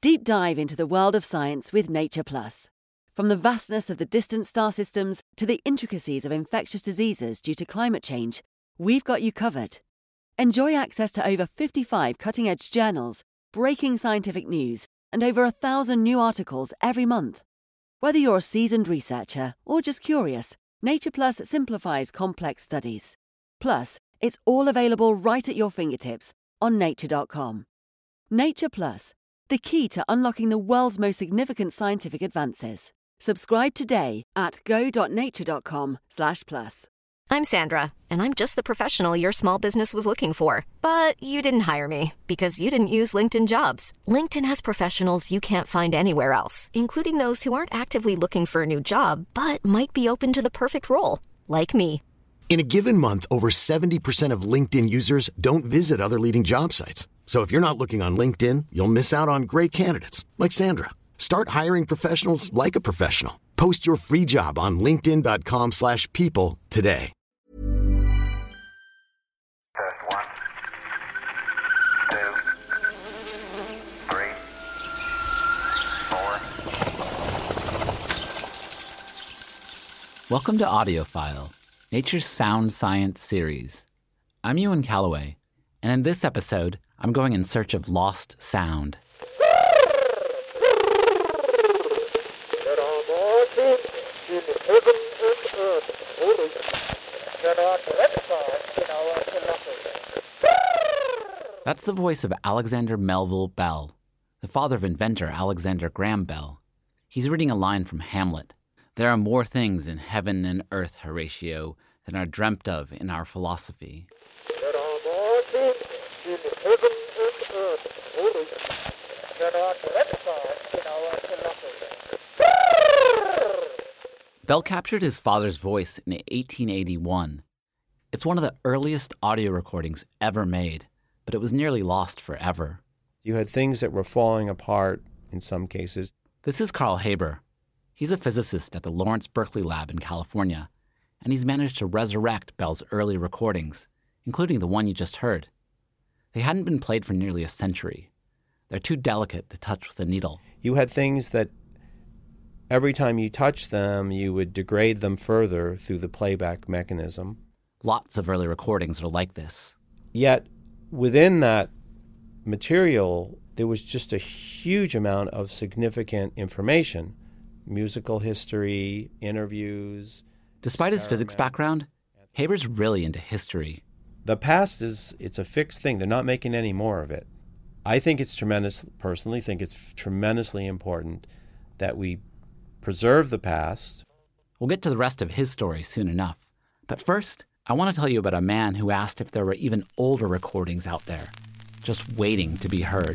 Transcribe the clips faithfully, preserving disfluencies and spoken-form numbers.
Deep dive into the world of science with Nature Plus. From the vastness of the distant star systems to the intricacies of infectious diseases due to climate change, we've got you covered. Enjoy access to over fifty-five cutting-edge journals, breaking scientific news, and over a thousand new articles every month. Whether you're a seasoned researcher or just curious, Nature Plus simplifies complex studies. Plus, it's all available right at your fingertips on nature dot com. Nature Plus, the key to unlocking the world's most significant scientific advances. Subscribe today at go dot nature dot com slash plus. I'm Sandra, and I'm just the professional your small business was looking for. But you didn't hire me because you didn't use LinkedIn Jobs. LinkedIn has professionals you can't find anywhere else, including those who aren't actively looking for a new job, but might be open to the perfect role, like me. In a given month, over seventy percent of LinkedIn users don't visit other leading job sites. So if you're not looking on LinkedIn, you'll miss out on great candidates like Sandra. Start hiring professionals like a professional. Post your free job on linkedin dot com slash people today. Test one, two, three, four. Welcome to AudioFile, Nature's Sound Science series. I'm Ewan Calloway, and in this episode, I'm going in search of lost sound. That's the voice of Alexander Melville Bell, the father of inventor Alexander Graham Bell. He's reading a line from Hamlet. There are more things in heaven and earth, Horatio, than are dreamt of in our philosophy. There are more things in heaven and earth, Horatio, than are dreamt of in our philosophy. Bell captured his father's voice in eighteen eighty-one. It's one of the earliest audio recordings ever made, but it was nearly lost forever. You had things that were falling apart in some cases. This is Carl Haber. He's a physicist at the Lawrence Berkeley Lab in California, and he's managed to resurrect Bell's early recordings, including the one you just heard. They hadn't been played for nearly a century. They're too delicate to touch with a needle. You had things that every time you touched them, you would degrade them further through the playback mechanism. Lots of early recordings are like this. Yet, within that material, there was just a huge amount of significant information. Musical history, interviews. Despite his physics background, Haber's really into history. The past is, it's a fixed thing. They're not making any more of it. I think it's tremendous, personally think it's tremendously important that we preserve the past. We'll get to the rest of his story soon enough. But first, I want to tell you about a man who asked if there were even older recordings out there, just waiting to be heard.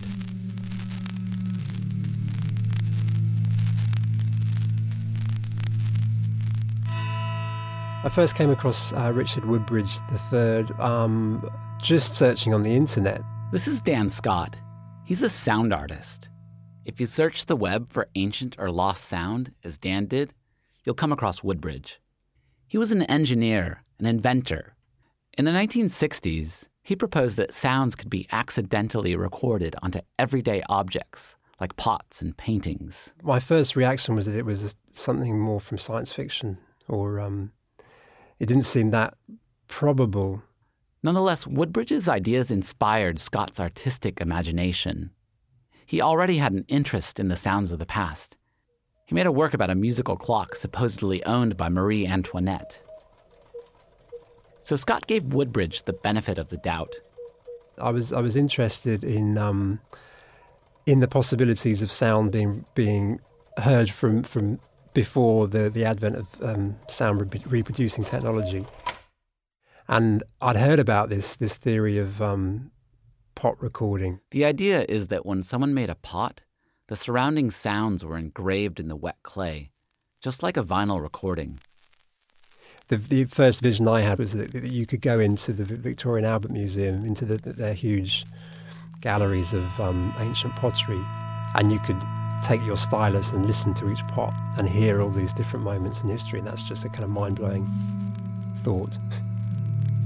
I first came across uh, Richard Woodbridge the third um, just searching on the internet. This is Dan Scott. He's a sound artist. If you search the web for ancient or lost sound, as Dan did, you'll come across Woodbridge. He was an engineer, an inventor. In the nineteen sixties, he proposed that sounds could be accidentally recorded onto everyday objects, like pots and paintings. My first reaction was that it was something more from science fiction, or um, it didn't seem that probable. Nonetheless, Woodbridge's ideas inspired Scott's artistic imagination. He already had an interest in the sounds of the past. He made a work about a musical clock supposedly owned by Marie Antoinette. So Scott gave Woodbridge the benefit of the doubt. I was I was interested in um, in the possibilities of sound being being heard from from before the, the advent of um, sound re- reproducing technology, and I'd heard about this this theory of um, pot recording. The idea is that when someone made a pot, the surrounding sounds were engraved in the wet clay, just like a vinyl recording. The, the first vision I had was that, that you could go into the Victorian Albert Museum, into the, their huge galleries of um, ancient pottery, and you could take your stylus and listen to each pot and hear all these different moments in history, and that's just a kind of mind-blowing thought.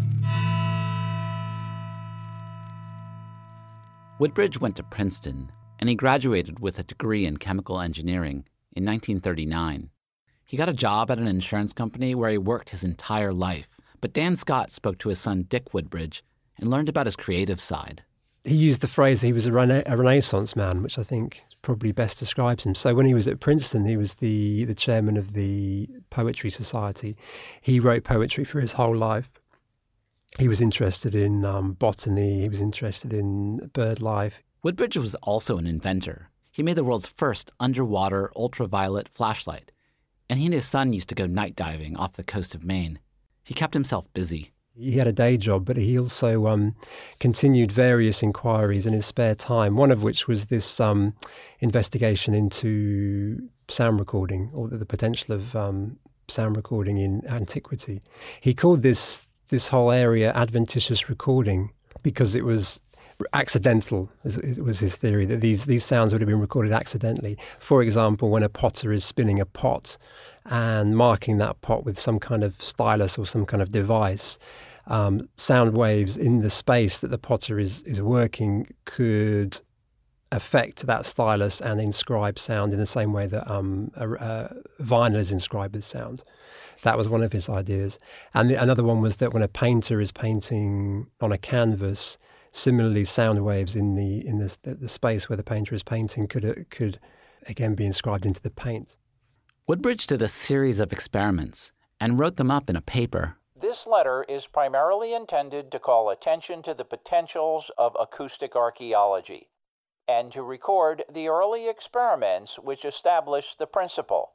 Woodbridge went to Princeton, and he graduated with a degree in chemical engineering in nineteen thirty-nine. He got a job at an insurance company where he worked his entire life, but Dan Scott spoke to his son Dick Woodbridge and learned about his creative side. He used the phrase he was a, rena- a Renaissance man, which I think probably best describes him. So when he was at Princeton, he was the, the chairman of the Poetry Society. He wrote poetry for his whole life. He was interested in um, botany. He was interested in bird life. Woodbridge was also an inventor. He made the world's first underwater ultraviolet flashlight, and he and his son used to go night diving off the coast of Maine. He kept himself busy. He had a day job, but he also um, continued various inquiries in his spare time, one of which was this um, investigation into sound recording, or the potential of um, sound recording in antiquity. He called this this whole area adventitious recording because it was accidental, it was his theory, that these, these sounds would have been recorded accidentally. For example, when a potter is spinning a pot and marking that pot with some kind of stylus or some kind of device, um, sound waves in the space that the potter is, is working could affect that stylus and inscribe sound in the same way that um, a, a vinyl is inscribed with sound. That was one of his ideas. And the, another one was that when a painter is painting on a canvas, similarly, sound waves in the in the, the space where the painter is painting could could again be inscribed into the paint. Woodbridge did a series of experiments and wrote them up in a paper. This letter is primarily intended to call attention to the potentials of acoustic archaeology and to record the early experiments which established the principle.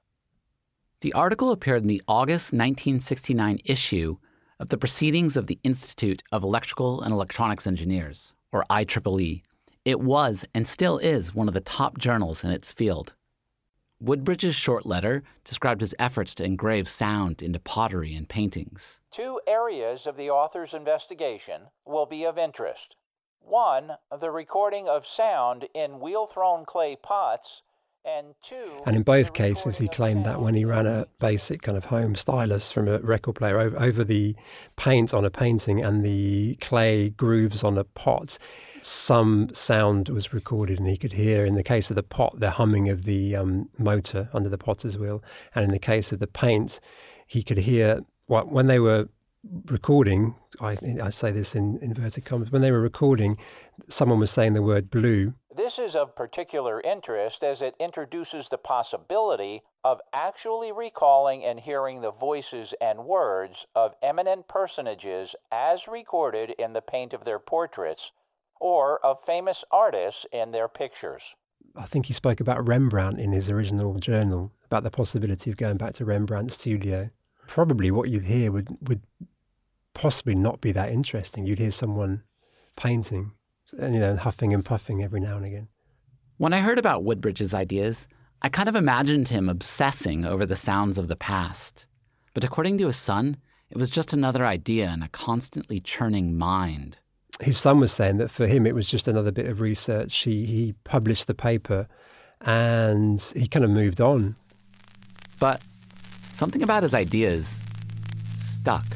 The article appeared in the August nineteen sixty-nine issue of the Proceedings of the Institute of Electrical and Electronics Engineers, or I triple E. It was and still is one of the top journals in its field. Woodbridge's short letter described his efforts to engrave sound into pottery and paintings. Two areas of the author's investigation will be of interest. One, the recording of sound in wheel-thrown clay pots, and two... And in both cases, he claimed that when he ran a basic kind of home stylus from a record player over, over the paint on a painting and the clay grooves on a pot, some sound was recorded and he could hear, in the case of the pot, the humming of the um, motor under the potter's wheel. And in the case of the paint, he could hear, well, when they were recording, I, I say this in inverted commas, when they were recording, someone was saying the word blue. This is of particular interest as it introduces the possibility of actually recalling and hearing the voices and words of eminent personages as recorded in the paint of their portraits, or of famous artists in their pictures. I think he spoke about Rembrandt in his original journal, about the possibility of going back to Rembrandt's studio. Probably what you'd hear would, would possibly not be that interesting. You'd hear someone painting, you know, huffing and puffing every now and again. When I heard about Woodbridge's ideas, I kind of imagined him obsessing over the sounds of the past. But according to his son, it was just another idea in a constantly churning mind. His son was saying that for him it was just another bit of research. He, he published the paper and he kind of moved on. But something about his ideas stuck.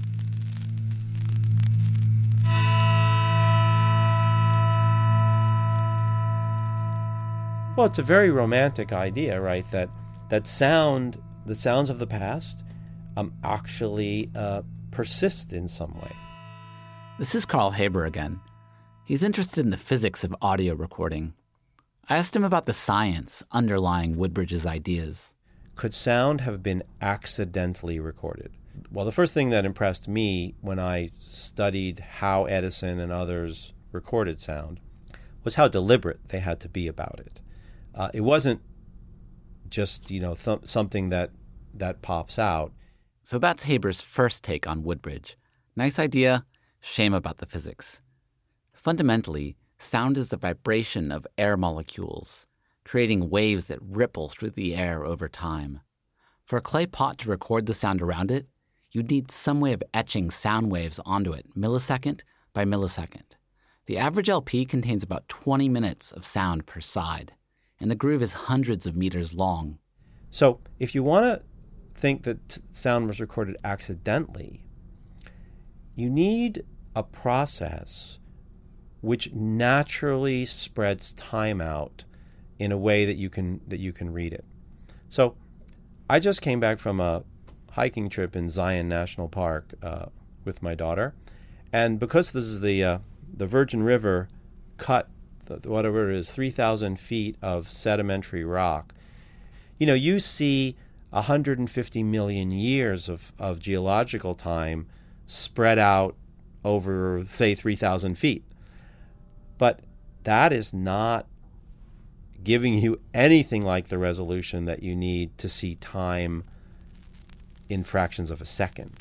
Well, it's a very romantic idea, right? That that sound, the sounds of the past, um, actually uh, persist in some way. This is Carl Haber again. He's interested in the physics of audio recording. I asked him about the science underlying Woodbridge's ideas. Could sound have been accidentally recorded? Well, the first thing that impressed me when I studied how Edison and others recorded sound was how deliberate they had to be about it. Uh, it wasn't just, you know, th- something that that pops out. So that's Haber's first take on Woodbridge. Nice idea, shame about the physics. Fundamentally, sound is the vibration of air molecules, creating waves that ripple through the air over time. For a clay pot to record the sound around it, you'd need some way of etching sound waves onto it, millisecond by millisecond. The average L P contains about twenty minutes of sound per side, and the groove is hundreds of meters long. So if you want to think that t- sound was recorded accidentally, you need a process which naturally spreads time out in a way that you can that you can read it. So I just came back from a hiking trip in Zion National Park uh, with my daughter, and because this is the uh, the Virgin River cut the, whatever it is three thousand feet of sedimentary rock, you know, you see one hundred fifty million years of, of geological time spread out over, say, three thousand feet. But that is not giving you anything like the resolution that you need to see time in fractions of a second.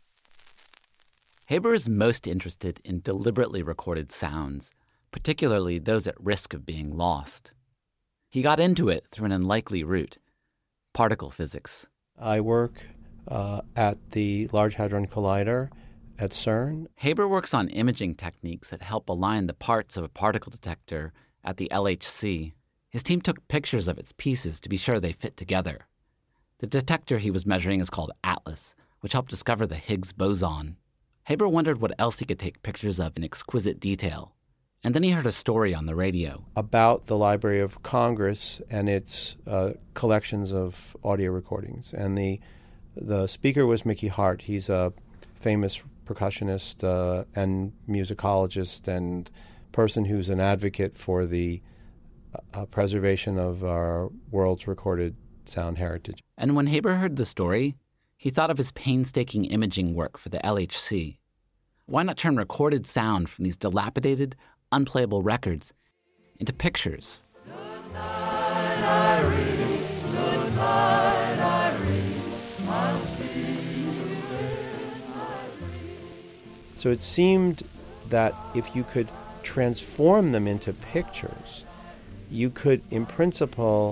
Haber is most interested in deliberately recorded sounds, particularly those at risk of being lost. He got into it through an unlikely route, particle physics. I work uh, at the Large Hadron Collider at CERN. Haber works on imaging techniques that help align the parts of a particle detector at the L H C. His team took pictures of its pieces to be sure they fit together. The detector he was measuring is called ATLAS, which helped discover the Higgs boson. Haber wondered what else he could take pictures of in exquisite detail. And then he heard a story on the radio about the Library of Congress and its uh, collections of audio recordings. And the the speaker was Mickey Hart. He's a famous percussionist uh, and musicologist and person who's an advocate for the uh, preservation of our world's recorded sound heritage. And when Haber heard the story, he thought of his painstaking imaging work for the L H C. Why not turn recorded sound from these dilapidated, unplayable records into pictures? Good night, Irene. Good night, Irene. I'll see you then, Irene. So it seemed that if you could transform them into pictures, you could, in principle,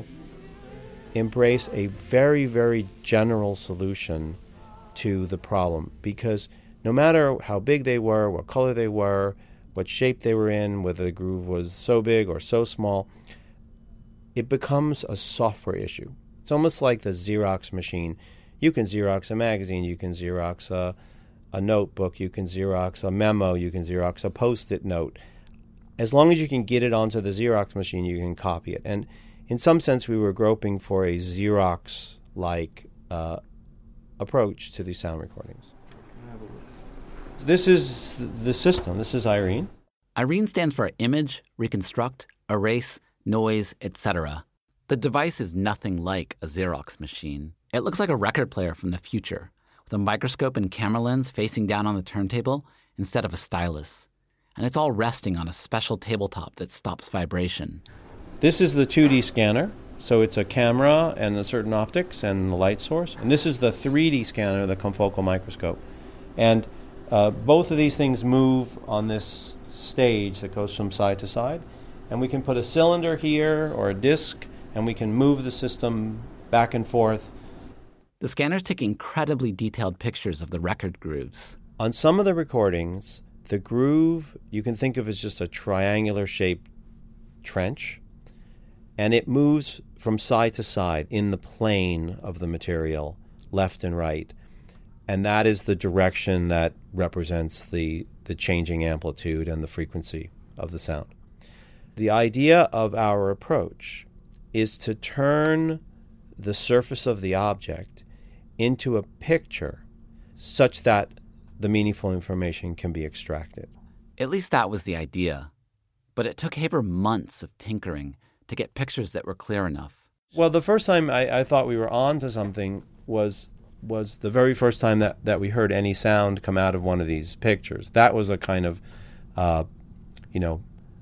embrace a very, very general solution to the problem. Because no matter how big they were, what color they were, what shape they were in, whether the groove was so big or so small, it becomes a software issue. It's almost like the Xerox machine. You can Xerox a magazine, you can Xerox a, a notebook, you can Xerox a memo, you can Xerox a Post-it note. As long as you can get it onto the Xerox machine, you can copy it. And in some sense, we were groping for a Xerox-like uh, approach to these sound recordings. This is the system. This is Irene. Irene stands for Image, Reconstruct, Erase, Noise, et cetera. The device is nothing like a Xerox machine. It looks like a record player from the future, with a microscope and camera lens facing down on the turntable instead of a stylus. And it's all resting on a special tabletop that stops vibration. This is the two D scanner. So it's a camera and a certain optics and the light source. And this is the three D scanner, the confocal microscope. And uh, both of these things move on this stage that goes from side to side. And we can put a cylinder here or a disc, and we can move the system back and forth. The scanners take incredibly detailed pictures of the record grooves. On some of the recordings, the groove you can think of as just a triangular-shaped trench, and it moves from side to side in the plane of the material, left and right. And that is the direction that represents the, the changing amplitude and the frequency of the sound. The idea of our approach is to turn the surface of the object into a picture such that the meaningful information can be extracted. At least that was the idea. But it took Haber months of tinkering to get pictures that were clear enough. Well, the first time I, I thought we were on to something was was the very first time that, that we heard any sound come out of one of these pictures. That was a kind of, uh, you know,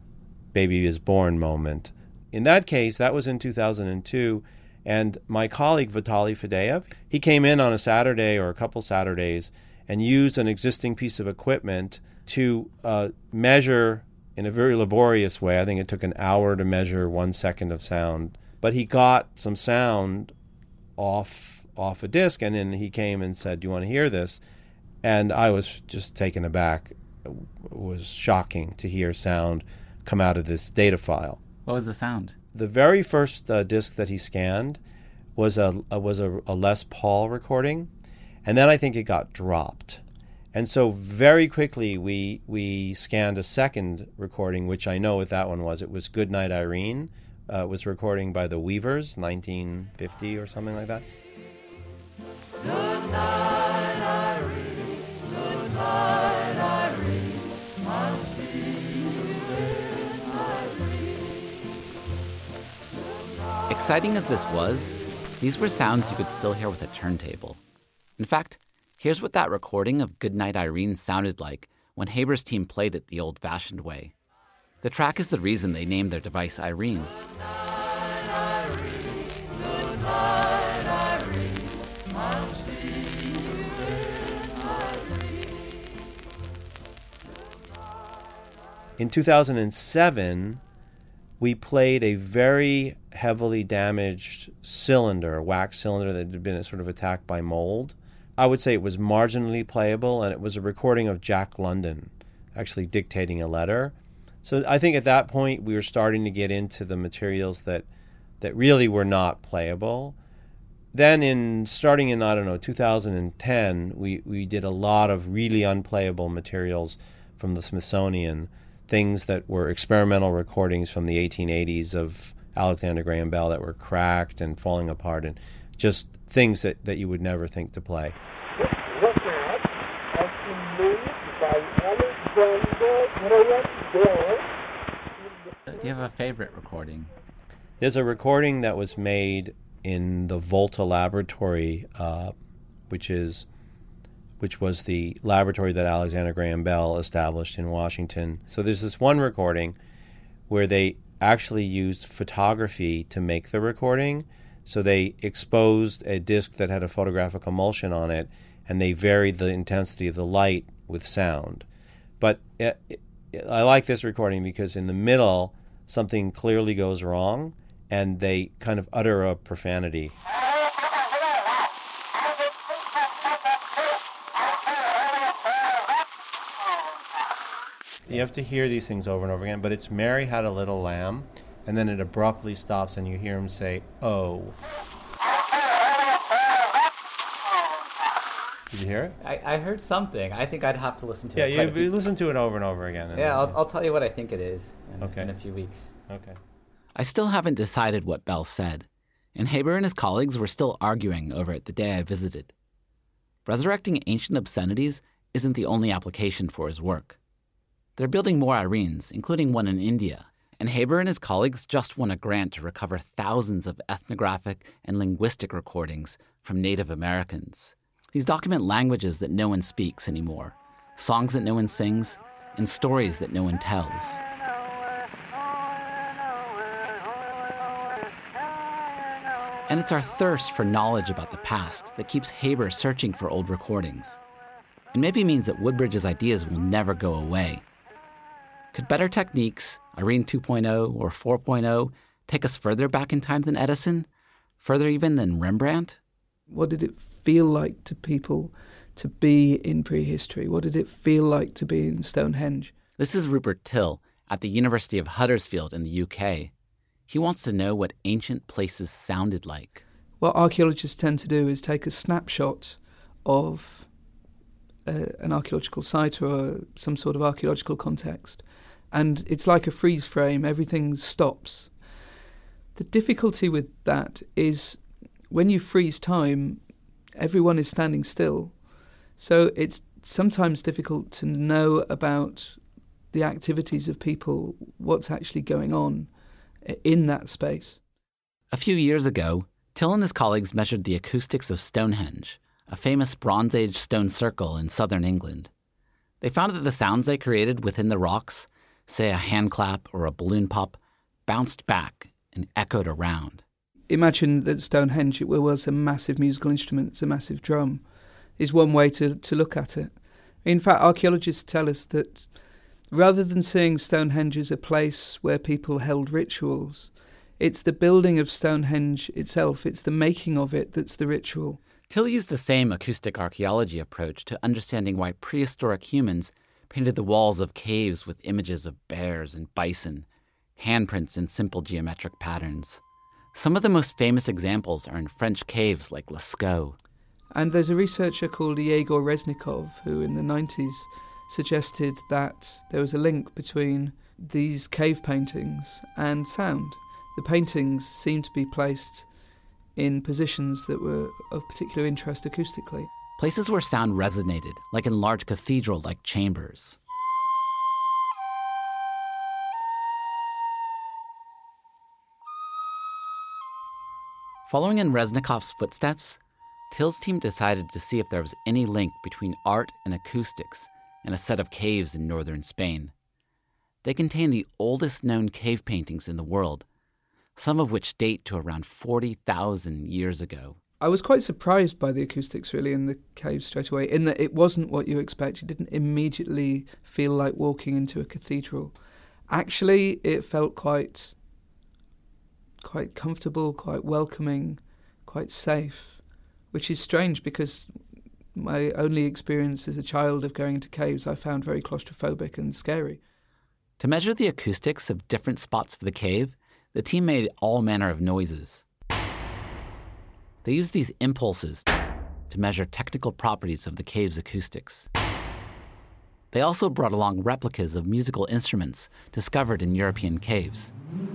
baby is born moment. In that case, that was in two thousand two, and my colleague Vitaly Fadeev, he came in on a Saturday or a couple Saturdays and used an existing piece of equipment to uh, measure in a very laborious way. I think it took an hour to measure one second of sound. But he got some sound off off a disc, and then he came and said, "Do you want to hear this?" And I was just taken aback. It was shocking to hear sound come out of this data file. What was the sound? The very first uh, disc that he scanned was a, a was a, a Les Paul recording, and then I think it got dropped. And so very quickly we we scanned a second recording, which I know what that one was. It was Goodnight Irene. Uh, it was a recording by the Weavers, nineteen fifty or something like that. Good night, Irene. Good night, Irene. I'll see you then, Irene. Exciting as this was, these were sounds you could still hear with a turntable. In fact, here's what that recording of Goodnight Irene sounded like when Haber's team played it the old-fashioned way. The track is the reason they named their device Irene. Good night, Irene. Good night, Irene. I'll see you then, Irene. In two thousand seven, we played a very heavily damaged cylinder, a wax cylinder that had been sort of attacked by mold. I would say it was marginally playable, and it was a recording of Jack London actually dictating a letter. So I think at that point we were starting to get into the materials that that really were not playable. Then in starting in, I don't know, two thousand ten, we, we did a lot of really unplayable materials from the Smithsonian, things that were experimental recordings from the eighteen eighties of Alexander Graham Bell that were cracked and falling apart, and just things that, that you would never think to play. This record has been made by Alexander Graham Bell. Do you have a favorite recording? There's a recording that was made in the Volta Laboratory, uh, which is which was the laboratory that Alexander Graham Bell established in Washington. So there's this one recording where they actually used photography to make the recording. So they exposed a disc that had a photographic emulsion on it, and they varied the intensity of the light with sound. But it, it, I like this recording because in the middle, something clearly goes wrong, and they kind of utter a profanity. You have to hear these things over and over again, but it's Mary Had a Little Lamb, and then it abruptly stops and you hear him say, oh. Did you hear it? I, I heard something. I think I'd have to listen to yeah, it. Yeah, you, few... you listen to it over and over again. And yeah, then, I'll, yeah, I'll tell you what I think it is in, okay. in a few weeks. Okay. I still haven't decided what Bell said, and Haber and his colleagues were still arguing over it the day I visited. Resurrecting ancient obscenities isn't the only application for his work. They're building more Irenes, including one in India, and Haber and his colleagues just won a grant to recover thousands of ethnographic and linguistic recordings from Native Americans. These document languages that no one speaks anymore, songs that no one sings, and stories that no one tells. And it's our thirst for knowledge about the past that keeps Haber searching for old recordings. It maybe means that Woodbridge's ideas will never go away. Could better techniques, Irene two point oh or four point oh, take us further back in time than Edison? Further even than Rembrandt? What did it feel like to people to be in prehistory? What did it feel like to be in Stonehenge? This is Rupert Till at the University of Huddersfield in the U K. He wants to know what ancient places sounded like. What archaeologists tend to do is take a snapshot of uh, an archaeological site or some sort of archaeological context, and it's like a freeze frame. Everything stops. The difficulty with that is when you freeze time, everyone is standing still. So it's sometimes difficult to know about the activities of people, what's actually going on in that space. A few years ago, Till and his colleagues measured the acoustics of Stonehenge, a famous Bronze Age stone circle in southern England. They found that the sounds they created within the rocks, say a hand clap or a balloon pop, bounced back and echoed around. Imagine that Stonehenge was a massive musical instrument, it's a massive drum, is one way to, to look at it. In fact, archaeologists tell us that rather than seeing Stonehenge as a place where people held rituals, it's the building of Stonehenge itself, it's the making of it that's the ritual. Till used the same acoustic archaeology approach to understanding why prehistoric humans painted the walls of caves with images of bears and bison, handprints in simple geometric patterns. Some of the most famous examples are in French caves like Lascaux. And there's a researcher called Yegor Reznikov who in the nineties suggested that there was a link between these cave paintings and sound. The paintings seemed to be placed in positions that were of particular interest acoustically. Places where sound resonated, like in large cathedral-like chambers. Following in Reznikov's footsteps, Till's team decided to see if there was any link between art and acoustics in a set of caves in northern Spain. They contain the oldest known cave paintings in the world, some of which date to around forty thousand years ago. I was quite surprised by the acoustics, really, in the cave straight away, in that it wasn't what you expect. You didn't immediately feel like walking into a cathedral. Actually, it felt quite, quite comfortable, quite welcoming, quite safe, which is strange because my only experience as a child of going into caves I found very claustrophobic and scary. To measure the acoustics of different spots of the cave, the team made all manner of noises. They used these impulses to measure technical properties of the cave's acoustics. They also brought along replicas of musical instruments discovered in European caves.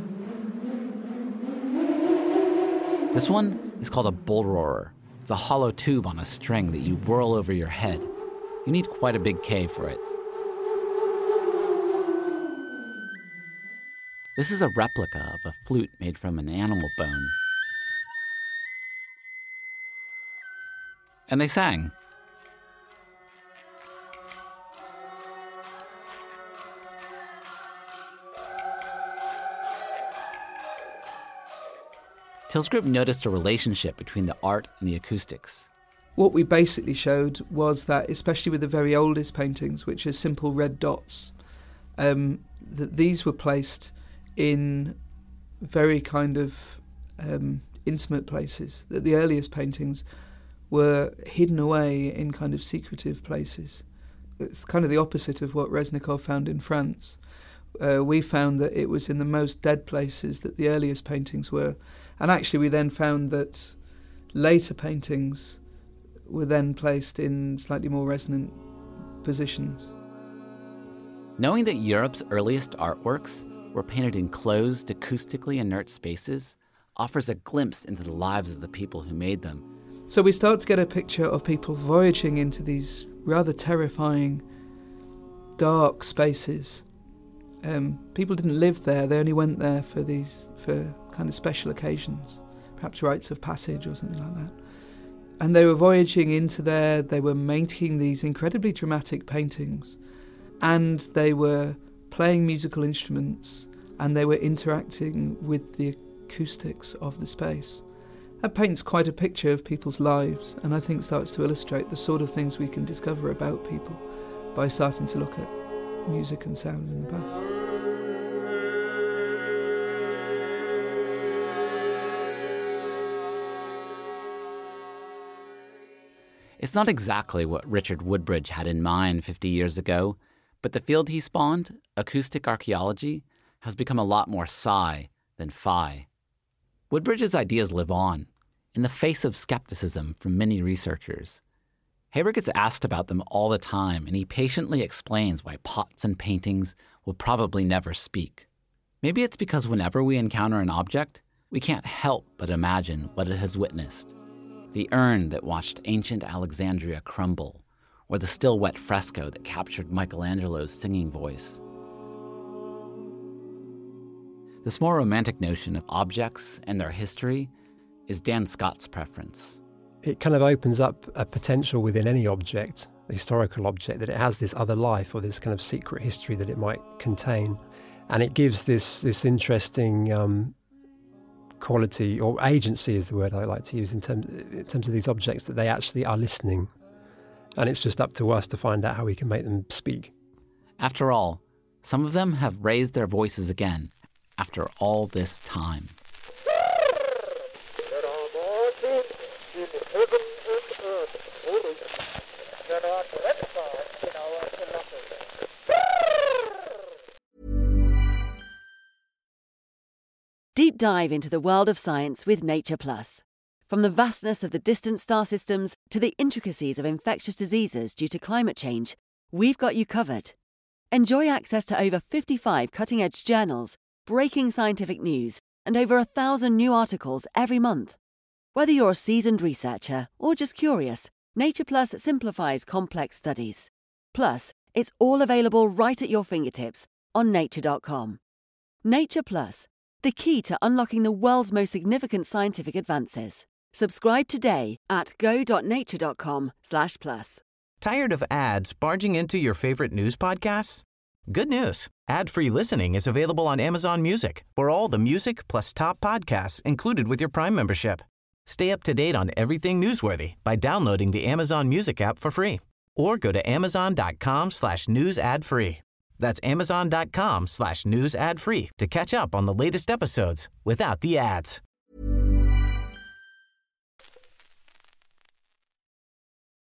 This one is called a bullroarer. It's a hollow tube on a string that you whirl over your head. You need quite a big cave for it. This is a replica of a flute made from an animal bone. And they sang. Till's group noticed a relationship between the art and the acoustics. What we basically showed was that, especially with the very oldest paintings, which are simple red dots, um, that these were placed in very kind of um, intimate places, that the earliest paintings were hidden away in kind of secretive places. It's kind of the opposite of what Reznikov found in France. Uh, we found that it was in the most dead places that the earliest paintings were. And actually we then found that later paintings were then placed in slightly more resonant positions. Knowing that Europe's earliest artworks were painted in closed, acoustically inert spaces offers a glimpse into the lives of the people who made them. So we start to get a picture of people voyaging into these rather terrifying, dark spaces. Um, people didn't live there, they only went there for these, for kind of special occasions, perhaps rites of passage or something like that. And they were voyaging into there, they were making these incredibly dramatic paintings, and they were playing musical instruments, and they were interacting with the acoustics of the space. That paints quite a picture of people's lives, and I think starts to illustrate the sort of things we can discover about people by starting to look at music and sound in the past. It's not exactly what Richard Woodbridge had in mind fifty years ago, but the field he spawned, acoustic archaeology, has become a lot more sci than fi. Woodbridge's ideas live on, in the face of skepticism from many researchers. Haber gets asked about them all the time, and he patiently explains why pots and paintings will probably never speak. Maybe it's because whenever we encounter an object, we can't help but imagine what it has witnessed. The urn that watched ancient Alexandria crumble, or the still wet fresco that captured Michelangelo's singing voice. This more romantic notion of objects and their history is Dan Scott's preference. It kind of opens up a potential within any object, a historical object, that it has this other life or this kind of secret history that it might contain. And it gives this this interesting um, quality, or agency is the word I like to use in terms, in terms of these objects, that they actually are listening. And it's just up to us to find out how we can make them speak. After all, some of them have raised their voices again after all this time. There are more things in heaven and earth, holy, that are gratified in our philosophy. Deep dive into the world of science with Nature Plus. From the vastness of the distant star systems to the intricacies of infectious diseases due to climate change, we've got you covered. Enjoy access to over fifty-five cutting-edge journals, breaking scientific news, and over a thousand new articles every month. Whether you're a seasoned researcher or just curious, Nature Plus simplifies complex studies. Plus, it's all available right at your fingertips on nature dot com. Nature Plus, the key to unlocking the world's most significant scientific advances. Subscribe today at go dot nature dot com slash plus. Tired of ads barging into your favorite news podcasts? Good news. Ad-free listening is available on Amazon Music for all the music plus top podcasts included with your Prime membership. Stay up to date on everything newsworthy by downloading the Amazon Music app for free or go to amazon dot com slash news ad free. That's amazon dot com slash news ad free to catch up on the latest episodes without the ads.